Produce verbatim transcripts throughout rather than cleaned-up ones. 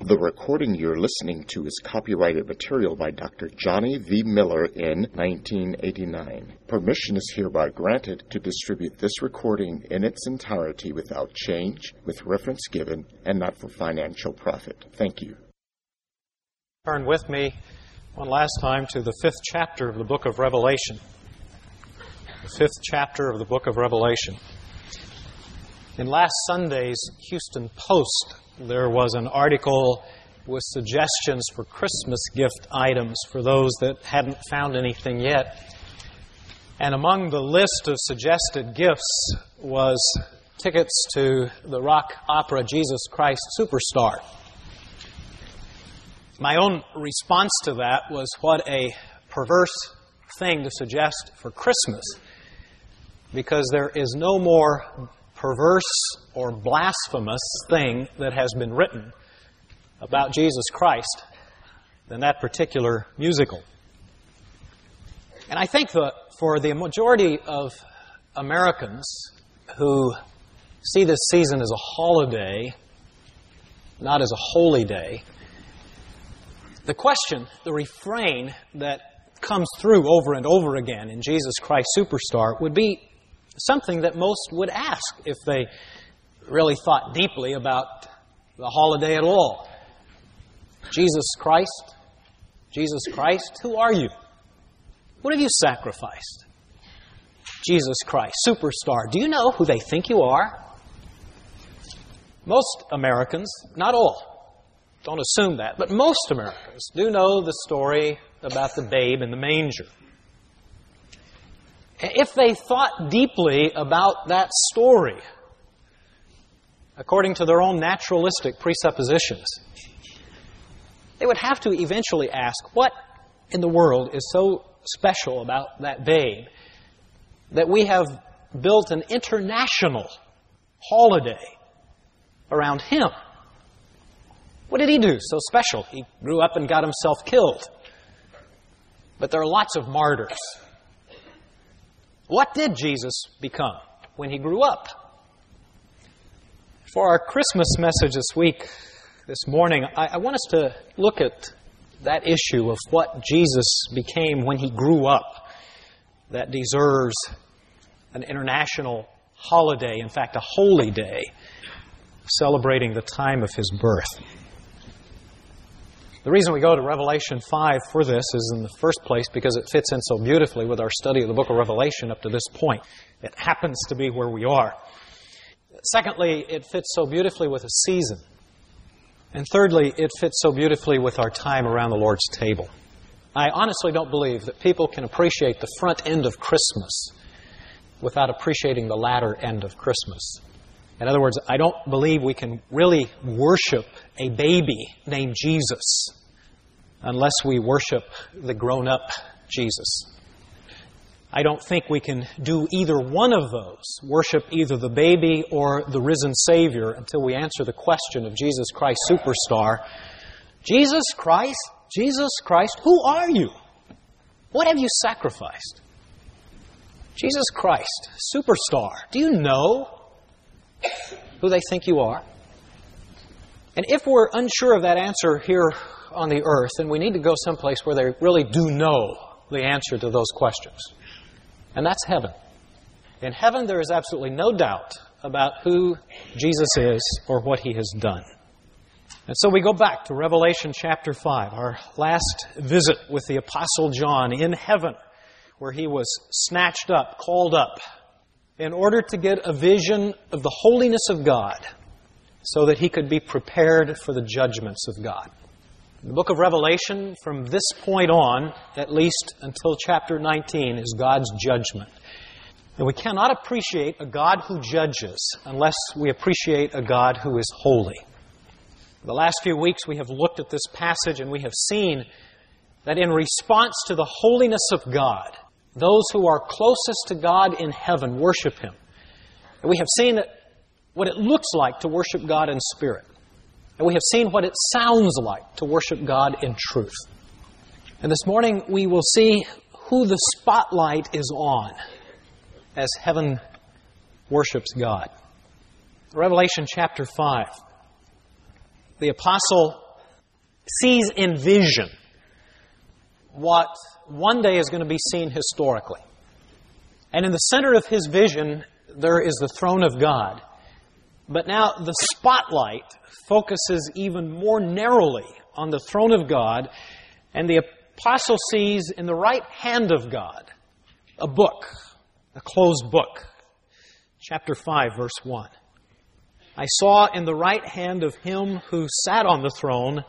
The recording you're listening to is copyrighted material by Doctor Johnny V. Miller in nineteen eighty-nine. Permission is hereby granted to distribute this recording in its entirety without change, with reference given, and not for financial profit. Thank you. Turn with me one last time to the fifth chapter of the book of Revelation. The fifth chapter of the book of Revelation. In last Sunday's Houston Post, there was an article with suggestions for Christmas gift items for those that hadn't found anything yet. And among the list of suggested gifts was tickets to the rock opera Jesus Christ Superstar. My own response to that was, what a perverse thing to suggest for Christmas, because there is no more perverse or blasphemous thing that has been written about Jesus Christ than that particular musical. And I think that for the majority of Americans who see this season as a holiday, not as a holy day, the question, the refrain that comes through over and over again in Jesus Christ Superstar would be something that most would ask if they really thought deeply about the holiday at all. Jesus Christ, Jesus Christ, who are you? What have you sacrificed? Jesus Christ, Superstar, do you know who they think you are? Most Americans, not all, don't assume that, but most Americans do know the story about the babe in the manger. If they thought deeply about that story, according to their own naturalistic presuppositions, they would have to eventually ask, what in the world is so special about that babe that we have built an international holiday around him? What did he do so special? He grew up and got himself killed. But there are lots of martyrs. What did Jesus become when he grew up? For our Christmas message this week, this morning, I, I want us to look at that issue of what Jesus became when he grew up that deserves an international holiday, in fact, a holy day, celebrating the time of his birth. The reason we go to Revelation five for this is, in the first place, because it fits in so beautifully with our study of the book of Revelation up to this point. It happens to be where we are. Secondly, it fits so beautifully with a season. And thirdly, it fits so beautifully with our time around the Lord's table. I honestly don't believe that people can appreciate the front end of Christmas without appreciating the latter end of Christmas. In other words, I don't believe we can really worship a baby named Jesus unless we worship the grown-up Jesus. I don't think we can do either one of those, worship either the baby or the risen Savior, until we answer the question of Jesus Christ Superstar. Jesus Christ, Jesus Christ, who are you? What have you sacrificed? Jesus Christ, Superstar, do you know who they think you are? And if we're unsure of that answer here on the earth, then we need to go someplace where they really do know the answer to those questions. And that's heaven. In heaven, there is absolutely no doubt about who Jesus is or what he has done. And so we go back to Revelation chapter five, our last visit with the Apostle John in heaven, where he was snatched up, called up, in order to get a vision of the holiness of God so that he could be prepared for the judgments of God. The book of Revelation, from this point on, at least until chapter nineteen, is God's judgment. And we cannot appreciate a God who judges unless we appreciate a God who is holy. The last few weeks we have looked at this passage and we have seen that in response to the holiness of God, those who are closest to God in heaven worship him. And we have seen what it looks like to worship God in spirit. And we have seen what it sounds like to worship God in truth. And this morning we will see who the spotlight is on as heaven worships God. Revelation chapter five. The apostle sees in vision what one day is going to be seen historically. And in the center of his vision, there is the throne of God. But now the spotlight focuses even more narrowly on the throne of God, and the apostle sees in the right hand of God a book, a closed book. Chapter five, verse one. I saw in the right hand of him who sat on the throne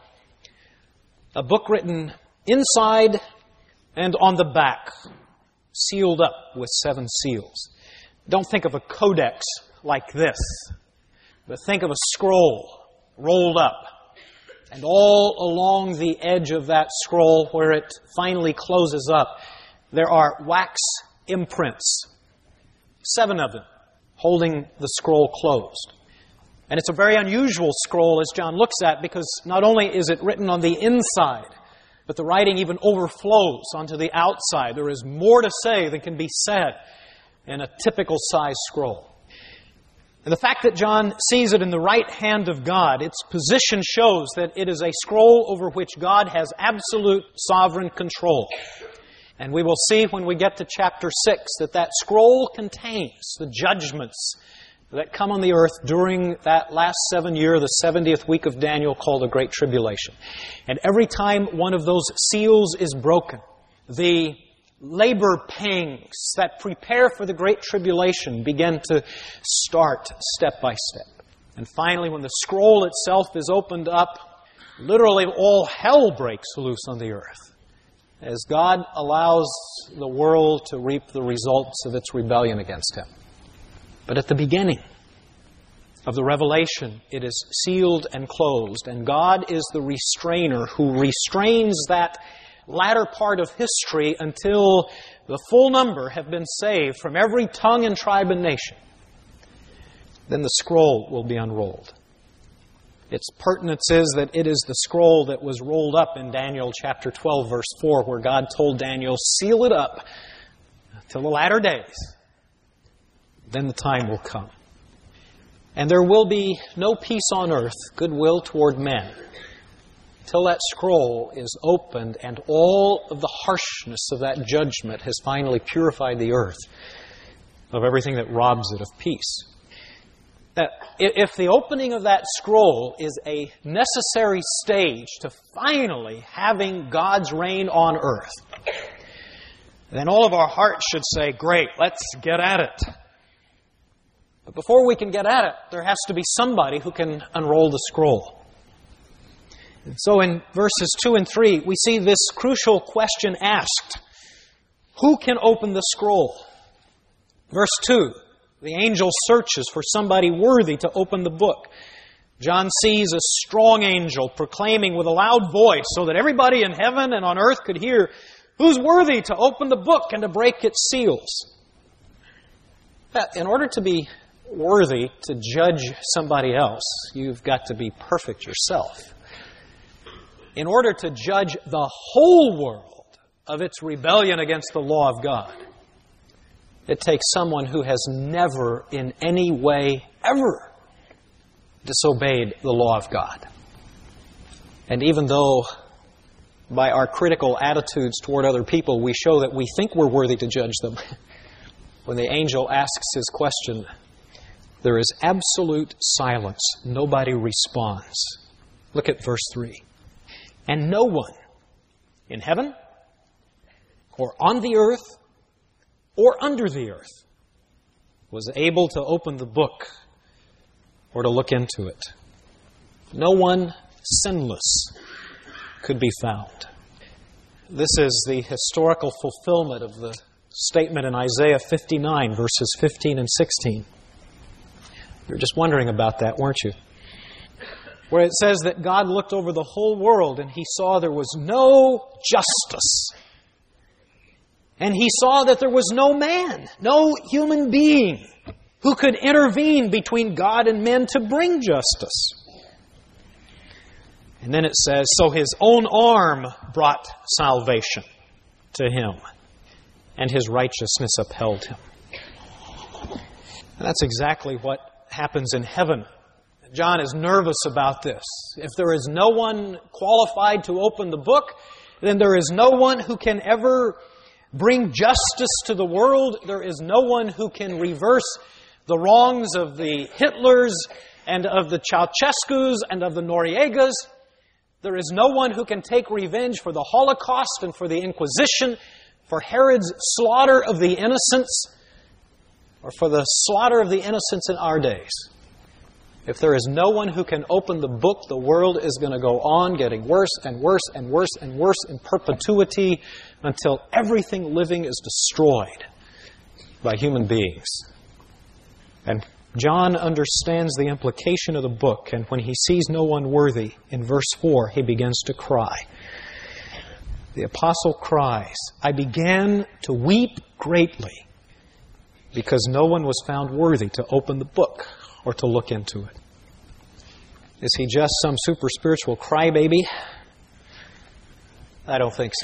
a book written inside and on the back, sealed up with seven seals. Don't think of a codex like this, but think of a scroll rolled up. And all along the edge of that scroll, where it finally closes up, there are wax imprints, seven of them, holding the scroll closed. And it's a very unusual scroll, as John looks at, because not only is it written on the inside, but the writing even overflows onto the outside. There is more to say than can be said in a typical size scroll. And the fact that John sees it in the right hand of God, its position shows that it is a scroll over which God has absolute sovereign control. And we will see when we get to chapter six that that scroll contains the judgments that come on the earth during that last seven year, the seventieth week of Daniel, called the Great Tribulation. And every time one of those seals is broken, the labor pangs that prepare for the Great Tribulation begin to start step by step. And finally, when the scroll itself is opened up, literally all hell breaks loose on the earth, as God allows the world to reap the results of its rebellion against Him. But at the beginning of the revelation, it is sealed and closed, and God is the restrainer who restrains that latter part of history until the full number have been saved from every tongue and tribe and nation. Then the scroll will be unrolled. Its pertinence is that it is the scroll that was rolled up in Daniel chapter twelve, verse four, where God told Daniel, seal it up till the latter days. Then the time will come. And there will be no peace on earth, goodwill toward men, till that scroll is opened and all of the harshness of that judgment has finally purified the earth of everything that robs it of peace. That if the opening of that scroll is a necessary stage to finally having God's reign on earth, then all of our hearts should say, great, let's get at it. But before we can get at it, there has to be somebody who can unroll the scroll. And so in verses two and three, we see this crucial question asked. Who can open the scroll? Verse two, the angel searches for somebody worthy to open the book. John sees a strong angel proclaiming with a loud voice so that everybody in heaven and on earth could hear, who's worthy to open the book and to break its seals? In order to be worthy to judge somebody else, you've got to be perfect yourself. In order to judge the whole world of its rebellion against the law of God, it takes someone who has never in any way ever disobeyed the law of God. And even though by our critical attitudes toward other people we show that we think we're worthy to judge them, when the angel asks his question, there is absolute silence. Nobody responds. Look at verse three. And no one in heaven or on the earth or under the earth was able to open the book or to look into it. No one sinless could be found. This is the historical fulfillment of the statement in Isaiah fifty-nine, verses fifteen and sixteen. You were just wondering about that, weren't you? Where it says that God looked over the whole world and He saw there was no justice. And He saw that there was no man, no human being who could intervene between God and men to bring justice. And then it says, so His own arm brought salvation to Him, and His righteousness upheld Him. And that's exactly what happens in heaven John is nervous about this. If there is no one qualified to open the book, then there is no one who can ever bring justice to the world. There is no one who can reverse the wrongs of the Hitlers and of the Ceausescus and of the Noriegas. There is no one who can take revenge for the Holocaust and for the Inquisition, for Herod's slaughter of the innocents, or for the slaughter of the innocents in our days. If there is no one who can open the book, the world is going to go on getting worse and worse and worse and worse in perpetuity until everything living is destroyed by human beings. And John understands the implication of the book, and when he sees no one worthy, in verse four, he begins to cry. The apostle cries, "I began to weep greatly because no one was found worthy to open the book or to look into it." Is he just some super spiritual crybaby? I don't think so.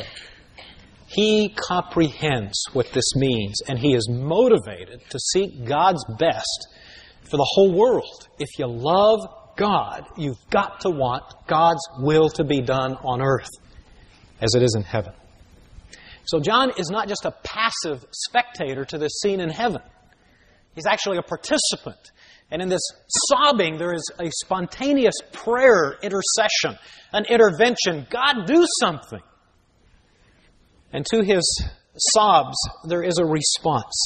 He comprehends what this means, and he is motivated to seek God's best for the whole world. If you love God, you've got to want God's will to be done on earth as it is in heaven. So John is not just a passive spectator to this scene in heaven. He's actually a participant. And in this sobbing, there is a spontaneous prayer, intercession, an intervention. God, do something. And to his sobs, there is a response.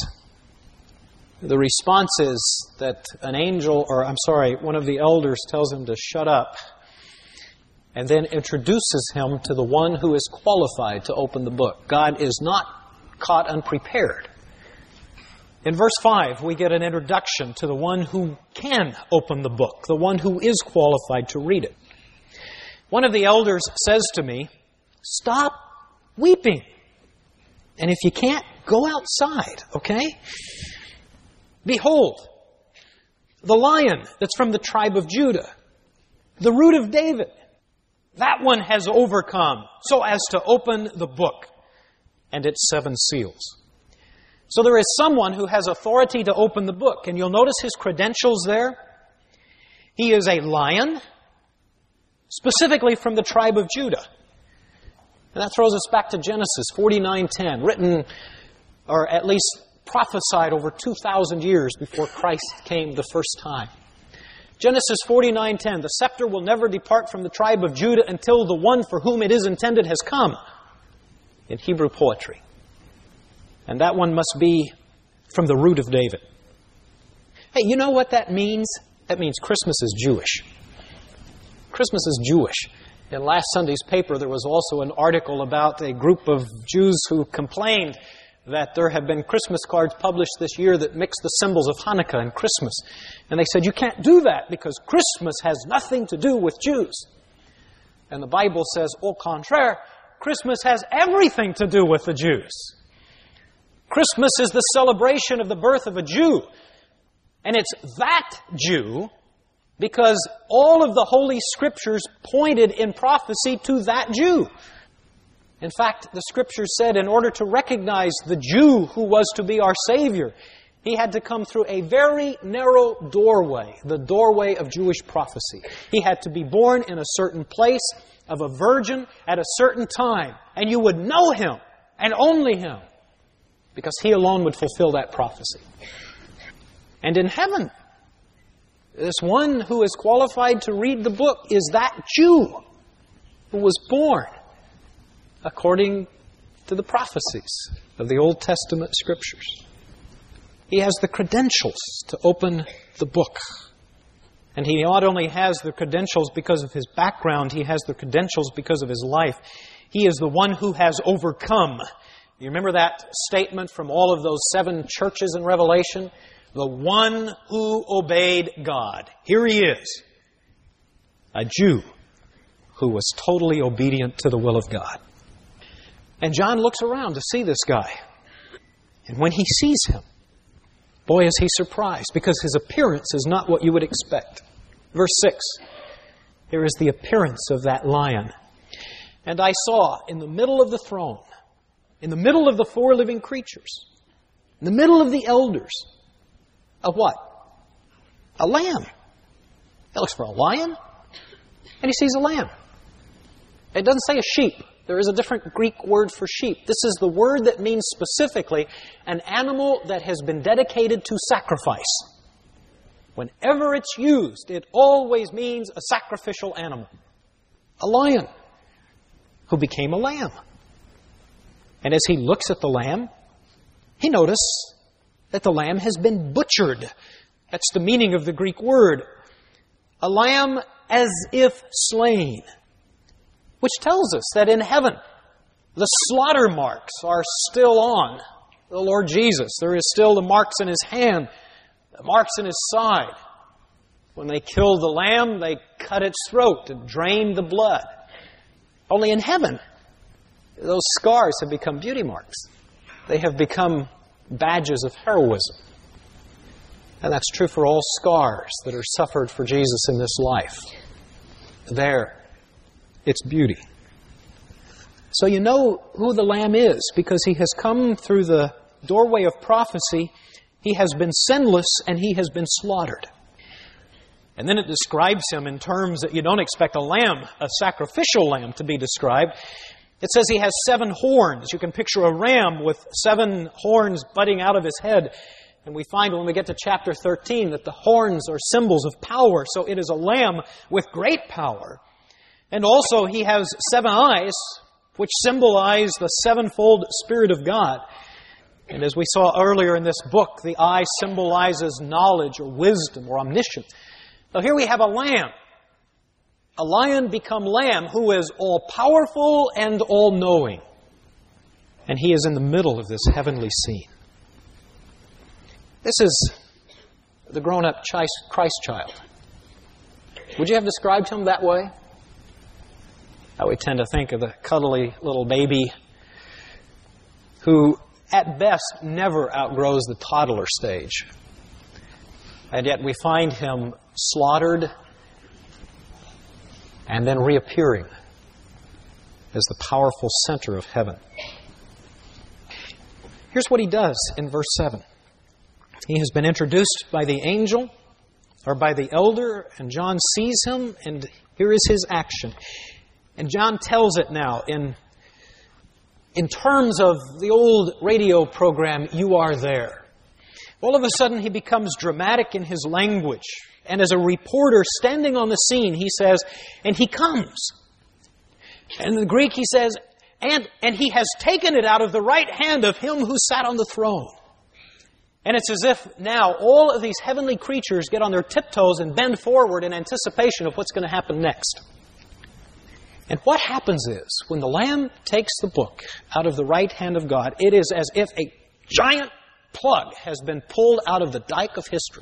The response is that an angel, or I'm sorry, one of the elders tells him to shut up, and then introduces him to the one who is qualified to open the book. God is not caught unprepared. In verse five, we get an introduction to the one who can open the book, the one who is qualified to read it. One of the elders says to me, "Stop weeping. And if you can't, go outside, okay? Behold, the Lion that's from the tribe of Judah, the Root of David, that one has overcome so as to open the book and its seven seals." So there is someone who has authority to open the book. And you'll notice his credentials there. He is a lion, specifically from the tribe of Judah. And that throws us back to Genesis forty-nine ten, written, or at least prophesied over two thousand years before Christ came the first time. Genesis forty-nine ten, "The scepter will never depart from the tribe of Judah until the one for whom it is intended has come," in Hebrew poetry. And that one must be from the root of David. Hey, you know what that means? That means Christmas is Jewish. Christmas is Jewish. In last Sunday's paper, there was also an article about a group of Jews who complained that there have been Christmas cards published this year that mix the symbols of Hanukkah and Christmas. And they said, you can't do that because Christmas has nothing to do with Jews. And the Bible says, au contraire, Christmas has everything to do with the Jews. Christmas is the celebration of the birth of a Jew. And it's that Jew because all of the Holy Scriptures pointed in prophecy to that Jew. In fact, the Scriptures said in order to recognize the Jew who was to be our Savior, he had to come through a very narrow doorway, the doorway of Jewish prophecy. He had to be born in a certain place of a virgin at a certain time, and you would know him, and only him, because he alone would fulfill that prophecy. And in heaven, this one who is qualified to read the book is that Jew who was born according to the prophecies of the Old Testament Scriptures. He has the credentials to open the book. And he not only has the credentials because of his background, he has the credentials because of his life. He is the one who has overcome. You remember that statement from all of those seven churches in Revelation? The one who obeyed God. Here he is, a Jew who was totally obedient to the will of God. And John looks around to see this guy. And when he sees him, boy, is he surprised, because his appearance is not what you would expect. Verse six, here is the appearance of that lion. And I saw in the middle of the throne, in the middle of the four living creatures, in the middle of the elders, a what? A lamb. He looks for a lion, and he sees a lamb. It doesn't say a sheep. There is a different Greek word for sheep. This is the word that means specifically an animal that has been dedicated to sacrifice. Whenever it's used, it always means a sacrificial animal. A lion who became a lamb. And as he looks at the lamb, he notices that the lamb has been butchered. That's the meaning of the Greek word. A lamb as if slain. Which tells us that in heaven, the slaughter marks are still on the Lord Jesus. There is still the marks in His hand, the marks in His side. When they killed the lamb, they cut its throat and drained the blood. Only in heaven, those scars have become beauty marks. They have become badges of heroism. And that's true for all scars that are suffered for Jesus in this life. There, it's beauty. So you know who the Lamb is because He has come through the doorway of prophecy. He has been sinless and He has been slaughtered. And then it describes Him in terms that you don't expect a lamb, a sacrificial lamb, to be described. It says He has seven horns. You can picture a ram with seven horns butting out of his head. And we find when we get to chapter thirteen that the horns are symbols of power. So it is a lamb with great power. And also He has seven eyes, which symbolize the sevenfold Spirit of God. And as we saw earlier in this book, the eye symbolizes knowledge or wisdom or omniscience. So here we have a lamb. A lion become lamb who is all-powerful and all-knowing. And He is in the middle of this heavenly scene. This is the grown-up Christ child. Would you have described Him that way? I would tend to think of the cuddly little baby who, at best, never outgrows the toddler stage. And yet we find Him slaughtered and then reappearing as the powerful center of heaven. Here's what He does in verse seven. He has been introduced by the angel or by the elder, and John sees Him, and here is His action. And John tells it now in, in terms of the old radio program, "You Are There." All of a sudden, he becomes dramatic in his language. And as a reporter standing on the scene, he says, "And He comes." And in the Greek, he says, and, and He has taken it out of the right hand of Him who sat on the throne. And it's as if now all of these heavenly creatures get on their tiptoes and bend forward in anticipation of what's going to happen next. And what happens is, when the Lamb takes the book out of the right hand of God, it is as if a giant plug has been pulled out of the dike of history.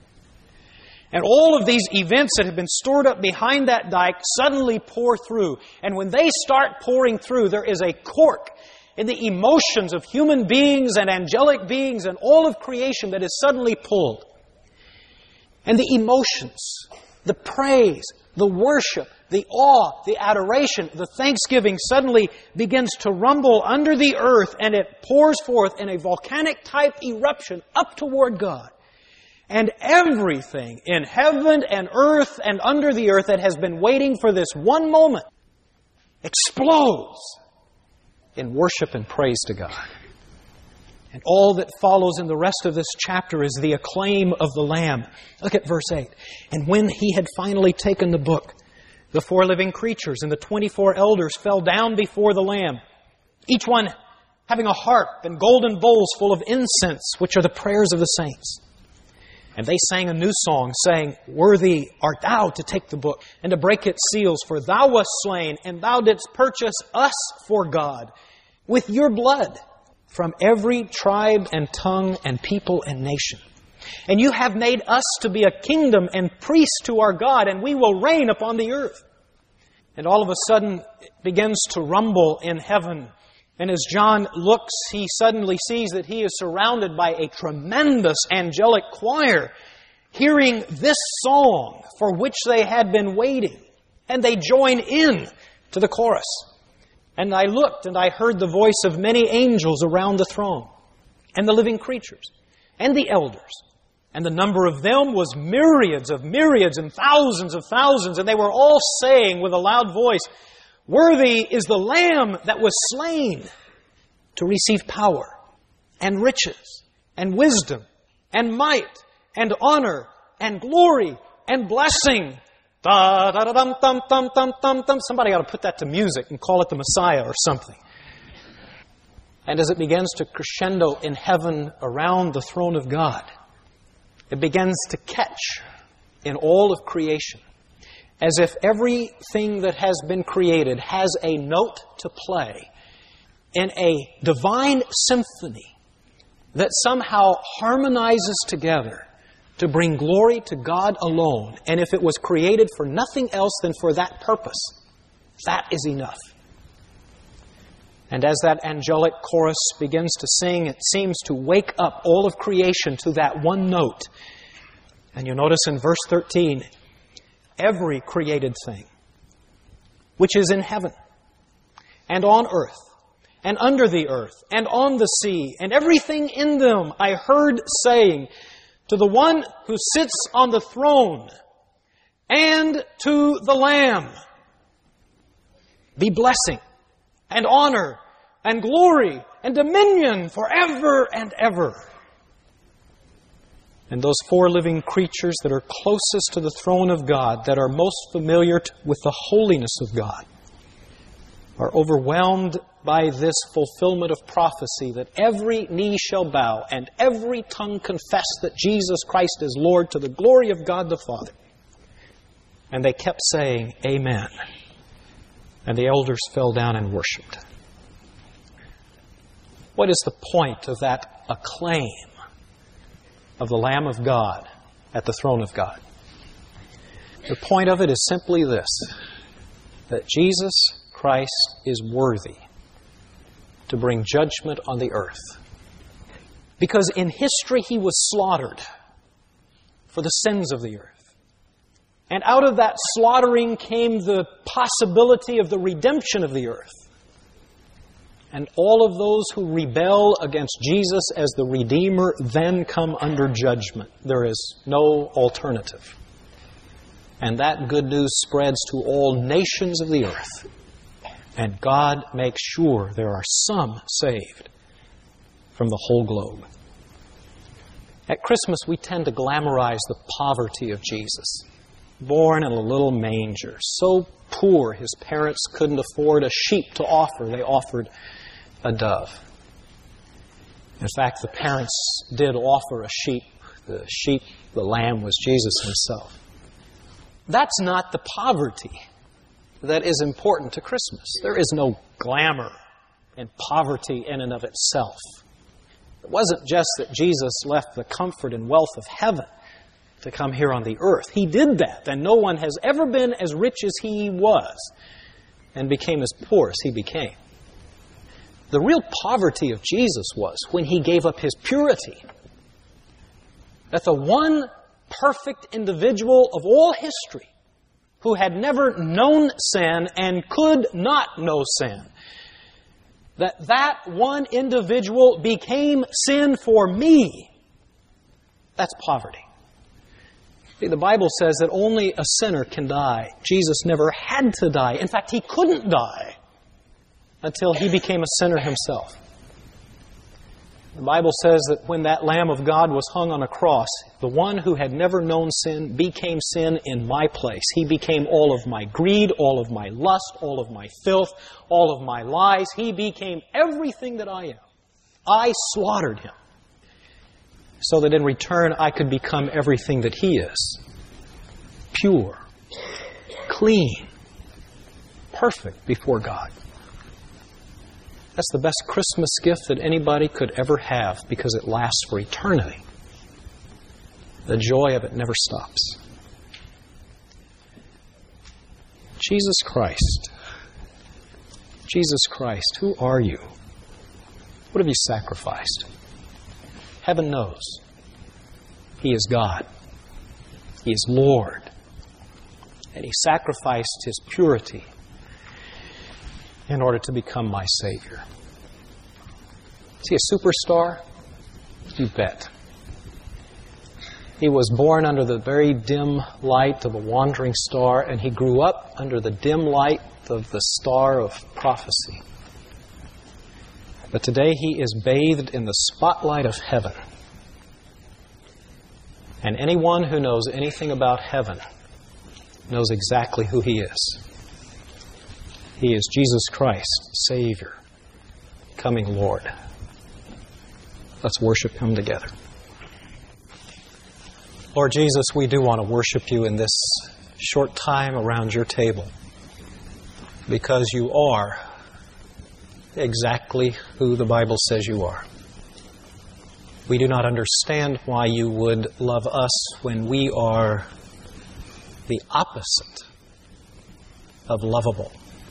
And all of these events that have been stored up behind that dike suddenly pour through. And when they start pouring through, there is a cork in the emotions of human beings and angelic beings and all of creation that is suddenly pulled. And the emotions, the praise, the worship, the awe, the adoration, the thanksgiving suddenly begins to rumble under the earth, and it pours forth in a volcanic-type eruption up toward God. And everything in heaven and earth and under the earth that has been waiting for this one moment explodes in worship and praise to God. And all that follows in the rest of this chapter is the acclaim of the Lamb. Look at verse eight. "And when He had finally taken the book, the four living creatures and the twenty-four elders fell down before the Lamb, each one having a harp and golden bowls full of incense, which are the prayers of the saints. And they sang a new song, saying, 'Worthy art Thou to take the book and to break its seals, for Thou wast slain, and Thou didst purchase us for God with Your blood from every tribe and tongue and people and nation. And You have made us to be a kingdom and priests to our God, and we will reign upon the earth.'" And all of a sudden, it begins to rumble in heaven. And as John looks, he suddenly sees that he is surrounded by a tremendous angelic choir, hearing this song for which they had been waiting. And they join in to the chorus. "And I looked, and I heard the voice of many angels around the throne, and the living creatures, and the elders. And the number of them was myriads of myriads and thousands of thousands. And they were all saying with a loud voice, "Worthy is the Lamb that was slain to receive power and riches and wisdom and might and honor and glory and blessing." Da da da dum dum dum dum dum dum. Somebody ought to put that to music and call it the Messiah or something. And as it begins to crescendo in heaven around the throne of God, it begins to catch in all of creation, as if everything that has been created has a note to play in a divine symphony that somehow harmonizes together to bring glory to God alone. And if it was created for nothing else than for that purpose, that is enough. And as that angelic chorus begins to sing, it seems to wake up all of creation to that one note. And you notice in verse thirteen, every created thing which is in heaven and on earth and under the earth and on the sea and everything in them, I heard saying, to the one who sits on the throne and to the Lamb be blessing and honor and glory and dominion forever and ever. And those four living creatures that are closest to the throne of God, that are most familiar with the holiness of God, are overwhelmed by this fulfillment of prophecy that every knee shall bow and every tongue confess that Jesus Christ is Lord to the glory of God the Father. And they kept saying, Amen. And the elders fell down and worshipped. What is the point of that acclaim of the Lamb of God at the throne of God? The point of it is simply this, that Jesus Christ is worthy to bring judgment on the earth. Because in history He was slaughtered for the sins of the earth. And out of that slaughtering came the possibility of the redemption of the earth. And all of those who rebel against Jesus as the Redeemer then come under judgment. There is no alternative. And that good news spreads to all nations of the earth. And God makes sure there are some saved from the whole globe. At Christmas, we tend to glamorize the poverty of Jesus. Born in a little manger, so poor his parents couldn't afford a sheep to offer. They offered a dove. In fact, the parents did offer a sheep. The sheep, the lamb, was Jesus himself. That's not the poverty that is important to Christmas. There is no glamour in poverty in and of itself. It wasn't just that Jesus left the comfort and wealth of heaven to come here on the earth. He did that, and no one has ever been as rich as He was and became as poor as He became. The real poverty of Jesus was when He gave up His purity. That the one perfect individual of all history who had never known sin and could not know sin, that that one individual became sin for me. That's poverty. See, the Bible says that only a sinner can die. Jesus never had to die. In fact, He couldn't die until He became a sinner Himself. The Bible says that when that Lamb of God was hung on a cross, the one who had never known sin became sin in my place. He became all of my greed, all of my lust, all of my filth, all of my lies. He became everything that I am. I slaughtered Him, so that in return I could become everything that He is. Pure, clean, perfect before God. That's the best Christmas gift that anybody could ever have, because it lasts for eternity. The joy of it never stops. Jesus Christ. Jesus Christ, who are you? What have you sacrificed? Heaven knows. He is God. He is Lord. And He sacrificed His purity in order to become my Savior. Is He a superstar? You bet. He was born under the very dim light of a wandering star, and he grew up under the dim light of the star of prophecy. But today he is bathed in the spotlight of heaven. And anyone who knows anything about heaven knows exactly who he is. He is Jesus Christ, Savior, coming Lord. Let's worship Him together. Lord Jesus, we do want to worship You in this short time around Your table, because You are exactly who the Bible says You are. We do not understand why You would love us when we are the opposite of lovable.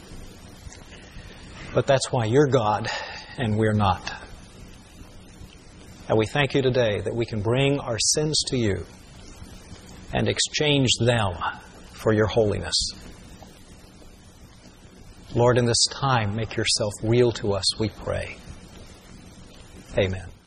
But that's why You're God and we're not. And we thank You today that we can bring our sins to You and exchange them for Your holiness. Lord, in this time, make Yourself real to us, we pray. Amen.